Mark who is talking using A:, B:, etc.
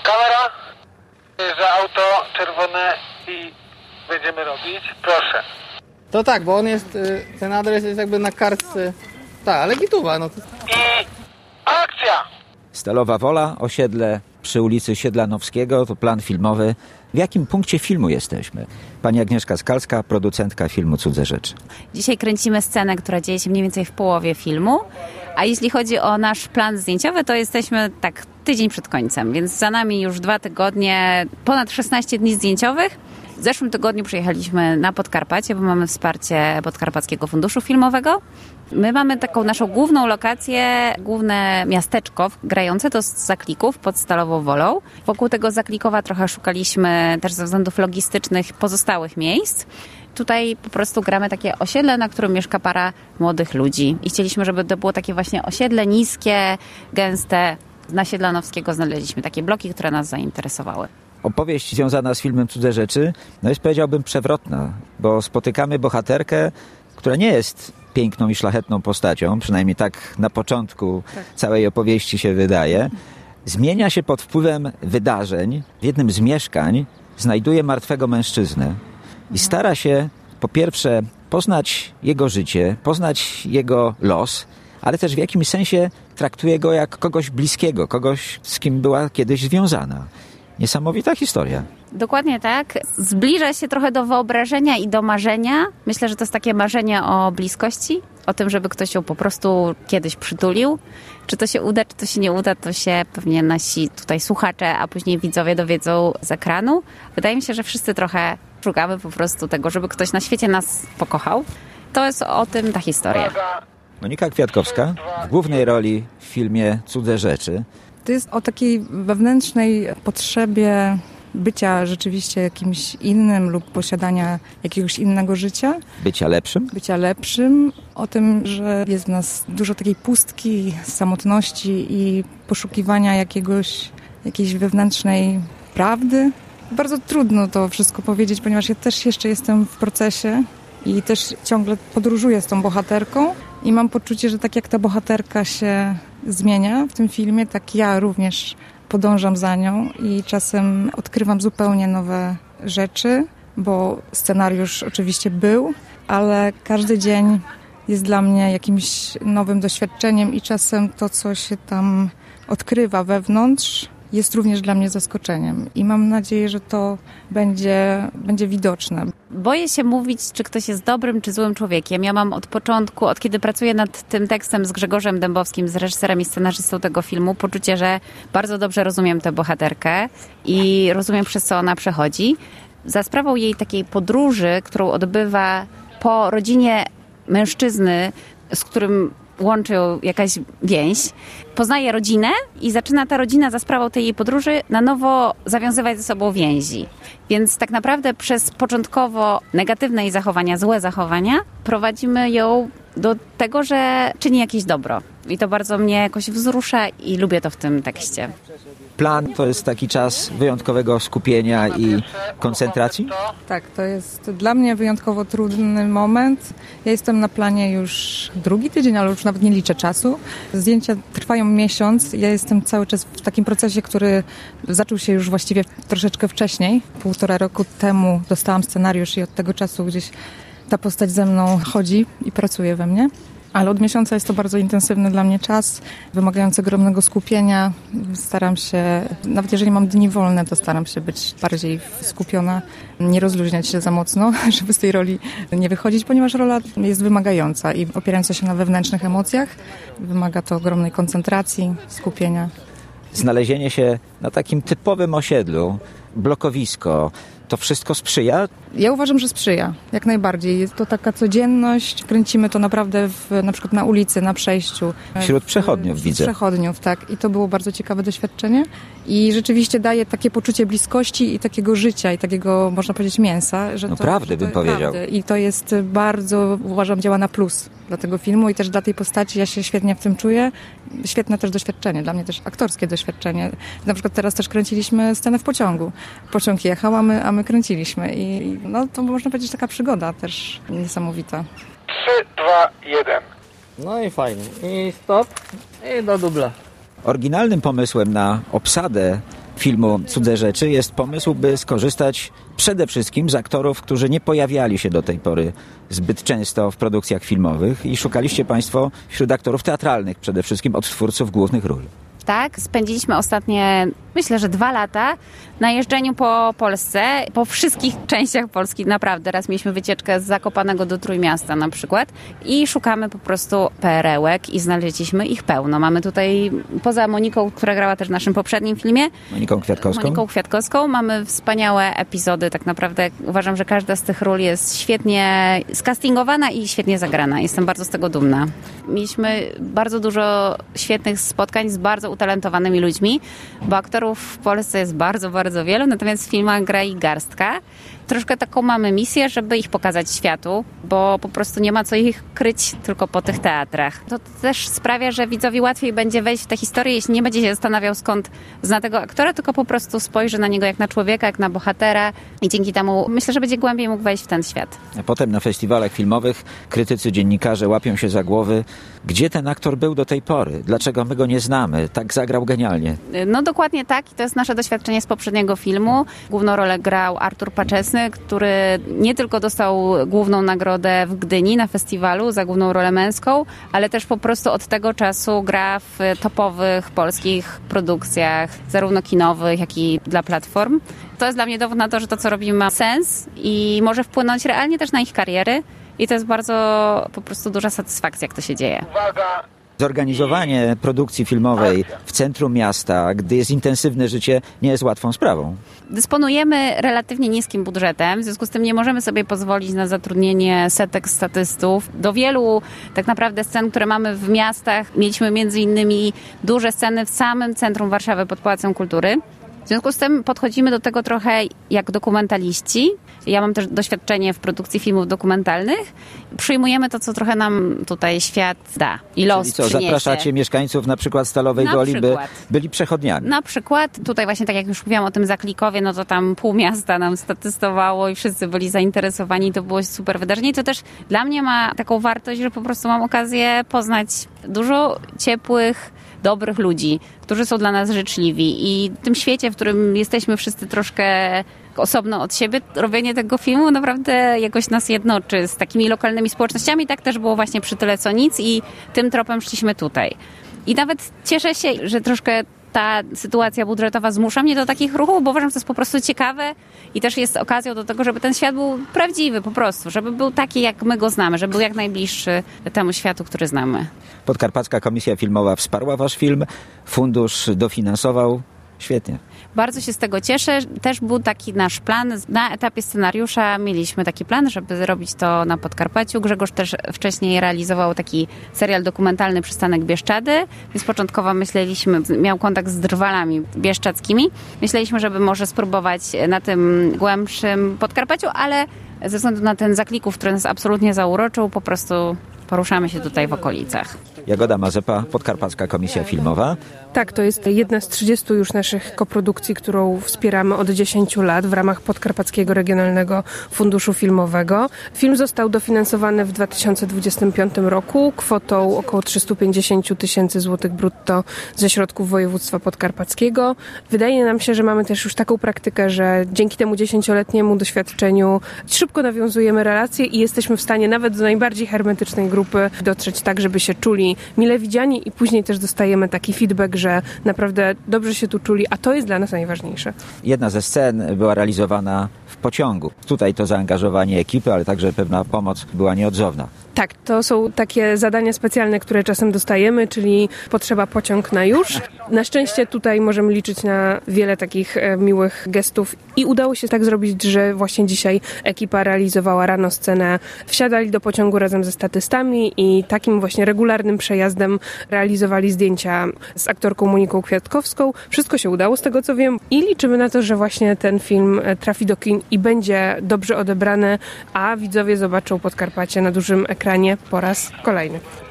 A: Kamera, że auto czerwone i będziemy robić. Proszę.
B: To tak, bo on jest, ten adres jest jakby na kartce. Tak, ale gituwa, no to...
A: I akcja!
C: Stalowa Wola, osiedle przy ulicy Siedlanowskiego, to plan filmowy. W jakim punkcie filmu jesteśmy? Pani Agnieszka Skalska, producentka filmu Cudze Rzeczy.
D: Dzisiaj kręcimy scenę, która dzieje się mniej więcej w połowie filmu, a jeśli chodzi o nasz plan zdjęciowy, to jesteśmy tak tydzień przed końcem, więc za nami już 2 tygodnie, ponad 16 dni zdjęciowych. W zeszłym tygodniu przyjechaliśmy na Podkarpacie, bo mamy wsparcie Podkarpackiego Funduszu Filmowego. My mamy taką naszą główną lokację, główne miasteczko grające, to z Zaklików pod Stalową Wolą. Wokół tego Zaklikowa trochę szukaliśmy też ze względów logistycznych pozostałych miejsc. Tutaj po prostu gramy takie osiedle, na którym mieszka para młodych ludzi. I chcieliśmy, żeby to było takie właśnie osiedle niskie, gęste. Na Siedlanowskiego znaleźliśmy takie bloki, które nas zainteresowały.
C: Opowieść związana z filmem Cudze Rzeczy jest, powiedziałbym, przewrotna, bo spotykamy bohaterkę, która nie jest piękną i szlachetną postacią, przynajmniej tak na początku całej opowieści się wydaje. Zmienia się pod wpływem wydarzeń. W jednym z mieszkań znajduje martwego mężczyznę i stara się po pierwsze poznać jego życie, poznać jego los, ale też w jakimś sensie traktuje go jak kogoś bliskiego, kogoś, z kim była kiedyś związana. Niesamowita historia.
D: Dokładnie tak. Zbliża się trochę do wyobrażenia i do marzenia. Myślę, że to jest takie marzenie o bliskości, o tym, żeby ktoś ją po prostu kiedyś przytulił. Czy to się uda, czy to się nie uda, to się pewnie nasi tutaj słuchacze, a później widzowie dowiedzą z ekranu. Wydaje mi się, że wszyscy trochę szukamy po prostu tego, żeby ktoś na świecie nas pokochał. To jest o tym ta historia.
C: Monika Kwiatkowska w głównej roli w filmie Cudze Rzeczy.
E: To jest o takiej wewnętrznej potrzebie bycia rzeczywiście jakimś innym lub posiadania jakiegoś innego życia.
C: Bycia lepszym?
E: Bycia lepszym. O tym, że jest w nas dużo takiej pustki, samotności i poszukiwania jakiejś wewnętrznej prawdy. Bardzo trudno to wszystko powiedzieć, ponieważ ja też jeszcze jestem w procesie i też ciągle podróżuję z tą bohaterką i mam poczucie, że tak jak ta bohaterka się zmienia w tym filmie, tak ja również podążam za nią i czasem odkrywam zupełnie nowe rzeczy, bo scenariusz oczywiście był, ale każdy dzień jest dla mnie jakimś nowym doświadczeniem i czasem to, co się tam odkrywa wewnątrz, jest również dla mnie zaskoczeniem i mam nadzieję, że to będzie widoczne.
D: Boję się mówić, czy ktoś jest dobrym, czy złym człowiekiem. Ja mam od początku, od kiedy pracuję nad tym tekstem z Grzegorzem Dębowskim, z reżyserem i scenarzystą tego filmu, poczucie, że bardzo dobrze rozumiem tę bohaterkę i rozumiem, przez co ona przechodzi. Za sprawą jej takiej podróży, którą odbywa po rodzinie mężczyzny, z którym łączy ją jakaś więź, poznaje rodzinę i zaczyna ta rodzina za sprawą tej jej podróży na nowo zawiązywać ze sobą więzi. Więc tak naprawdę przez początkowo negatywne jej zachowania, złe zachowania, prowadzimy ją do tego, że czyni jakieś dobro. I to bardzo mnie jakoś wzrusza i lubię to w tym tekście.
C: Plan to jest taki czas wyjątkowego skupienia i koncentracji?
E: Tak, to jest dla mnie wyjątkowo trudny moment. Ja jestem na planie już 2 tydzień, ale już nawet nie liczę czasu. Zdjęcia trwają miesiąc. Ja jestem cały czas w takim procesie, który zaczął się już właściwie troszeczkę wcześniej. 1,5 roku temu dostałam scenariusz i od tego czasu gdzieś ta postać ze mną chodzi i pracuje we mnie. Ale od miesiąca jest to bardzo intensywny dla mnie czas, wymagający ogromnego skupienia. Staram się, nawet jeżeli mam dni wolne, to staram się być bardziej skupiona, nie rozluźniać się za mocno, żeby z tej roli nie wychodzić, ponieważ rola jest wymagająca i opierająca się na wewnętrznych emocjach. Wymaga to ogromnej koncentracji, skupienia.
C: Znalezienie się na takim typowym osiedlu, blokowisko, to wszystko sprzyja?
E: Ja uważam, że sprzyja, jak najbardziej. Jest to taka codzienność. Kręcimy to naprawdę na przykład na ulicy, na przejściu.
C: Wśród przechodniów widzę.
E: Przechodniów, tak. I to było bardzo ciekawe doświadczenie. I rzeczywiście daje takie poczucie bliskości i takiego życia, i takiego, można powiedzieć, mięsa. Że
C: prawdy bym powiedział.
E: Prawdy. I to jest bardzo, uważam, działa na plus dla tego filmu i też dla tej postaci. Ja się świetnie w tym czuję. Świetne też doświadczenie, dla mnie też aktorskie doświadczenie. Na przykład teraz też kręciliśmy scenę w pociągu. Pociąg jechał, a my kręciliśmy. I no, to można powiedzieć taka przygoda też niesamowita.
A: 3, 2, 1.
B: No i fajnie. I stop. I do dubla.
C: Oryginalnym pomysłem na obsadę filmu Cudze rzeczy jest pomysł, by skorzystać przede wszystkim z aktorów, którzy nie pojawiali się do tej pory zbyt często w produkcjach filmowych i szukaliście Państwo wśród aktorów teatralnych przede wszystkim odtwórców głównych ról.
D: Tak, spędziliśmy ostatnie, myślę, że 2 lata na jeżdżeniu po Polsce, po wszystkich częściach Polski, naprawdę. Raz mieliśmy wycieczkę z Zakopanego do Trójmiasta na przykład i szukamy po prostu perełek i znaleźliśmy ich pełno. Mamy tutaj, poza Moniką, która grała też w naszym poprzednim filmie, Moniką Kwiatkowską, mamy wspaniałe epizody. Tak naprawdę uważam, że każda z tych ról jest świetnie skastingowana i świetnie zagrana. Jestem bardzo z tego dumna. Mieliśmy bardzo dużo świetnych spotkań z bardzo utalentowanymi ludźmi, bo aktorów w Polsce jest bardzo, bardzo wielu, natomiast w filmach gra ich garstka. Troszkę taką mamy misję, żeby ich pokazać światu, bo po prostu nie ma co ich kryć tylko po tych teatrach. To też sprawia, że widzowi łatwiej będzie wejść w tę historię, jeśli nie będzie się zastanawiał, skąd zna tego aktora, tylko po prostu spojrzy na niego jak na człowieka, jak na bohatera i dzięki temu myślę, że będzie głębiej mógł wejść w ten świat.
C: A potem na festiwalach filmowych krytycy, dziennikarze łapią się za głowy, gdzie ten aktor był do tej pory, dlaczego my go nie znamy, tak zagrał genialnie.
D: No dokładnie tak i to jest nasze doświadczenie z poprzedniego filmu. Główną rolę grał Artur Paczesny, który nie tylko dostał główną nagrodę w Gdyni na festiwalu za główną rolę męską, ale też po prostu od tego czasu gra w topowych polskich produkcjach, zarówno kinowych, jak i dla platform. To jest dla mnie dowód na to, że to, co robimy, ma sens i może wpłynąć realnie też na ich kariery. I to jest bardzo po prostu duża satysfakcja, jak to się dzieje.
A: Uwaga!
C: Zorganizowanie produkcji filmowej w centrum miasta, gdy jest intensywne życie, nie jest łatwą sprawą.
D: Dysponujemy relatywnie niskim budżetem, w związku z tym nie możemy sobie pozwolić na zatrudnienie setek statystów. Do wielu tak naprawdę scen, które mamy w miastach, mieliśmy między innymi duże sceny w samym centrum Warszawy pod Pałacem Kultury. W związku z tym podchodzimy do tego trochę jak dokumentaliści. Ja mam też doświadczenie w produkcji filmów dokumentalnych. Przyjmujemy to, co trochę nam tutaj świat da i los
C: Czyli co,
D: przyniesie.
C: zapraszacie mieszkańców na przykład Stalowej Woli, by byli przechodniami?
D: Na przykład, tutaj właśnie tak jak już mówiłam o tym Zaklikowie, no to tam pół miasta nam statystowało i wszyscy byli zainteresowani. To było super wydarzenie. I to też dla mnie ma taką wartość, że po prostu mam okazję poznać dużo ciepłych, dobrych ludzi, którzy są dla nas życzliwi i w tym świecie, w którym jesteśmy wszyscy troszkę osobno od siebie, robienie tego filmu naprawdę jakoś nas jednoczy z takimi lokalnymi społecznościami. Tak też było właśnie przy Tyle co nic i tym tropem szliśmy tutaj. I nawet cieszę się, że troszkę ta sytuacja budżetowa zmusza mnie do takich ruchów, bo uważam, że to jest po prostu ciekawe i też jest okazją do tego, żeby ten świat był prawdziwy po prostu, żeby był taki, jak my go znamy, żeby był jak najbliższy temu światu, który znamy.
C: Podkarpacka Komisja Filmowa wsparła wasz film, fundusz dofinansował. Świetnie.
D: Bardzo się z tego cieszę. Też był taki nasz plan. Na etapie scenariusza mieliśmy taki plan, żeby zrobić to na Podkarpaciu. Grzegorz też wcześniej realizował taki serial dokumentalny Przystanek Bieszczady, więc początkowo myśleliśmy, miał kontakt z drwalami bieszczadzkimi. Myśleliśmy, żeby może spróbować na tym głębszym Podkarpaciu, ale ze względu na ten Zaklików, który nas absolutnie zauroczył, po prostu poruszamy się tutaj w okolicach.
C: Jagoda Mazepa, Podkarpacka Komisja Filmowa.
F: Tak, to jest jedna z 30 już naszych koprodukcji, którą wspieramy od 10 lat w ramach Podkarpackiego Regionalnego Funduszu Filmowego. Film został dofinansowany w 2025 roku kwotą około 350 tysięcy złotych brutto ze środków województwa podkarpackiego. Wydaje nam się, że mamy też już taką praktykę, że dzięki temu 10-letniemu doświadczeniu szybko nawiązujemy relacje i jesteśmy w stanie nawet do najbardziej hermetycznej grupy dotrzeć tak, żeby się czuli mile widziani i później też dostajemy taki feedback, że naprawdę dobrze się tu czuli, a to jest dla nas najważniejsze.
C: Jedna ze scen była realizowana w pociągu. Tutaj to zaangażowanie ekipy, ale także pewna pomoc była nieodzowna.
F: Tak, to są takie zadania specjalne, które czasem dostajemy, czyli potrzeba pociąg na już. Na szczęście tutaj możemy liczyć na wiele takich miłych gestów i udało się tak zrobić, że właśnie dzisiaj ekipa realizowała rano scenę. Wsiadali do pociągu razem ze statystami i takim właśnie regularnym przejazdem realizowali zdjęcia z aktorką Moniką Kwiatkowską. Wszystko się udało z tego, co wiem i liczymy na to, że właśnie ten film trafi do kin i będzie dobrze odebrany, a widzowie zobaczą Podkarpacie na dużym ekranie po raz kolejny.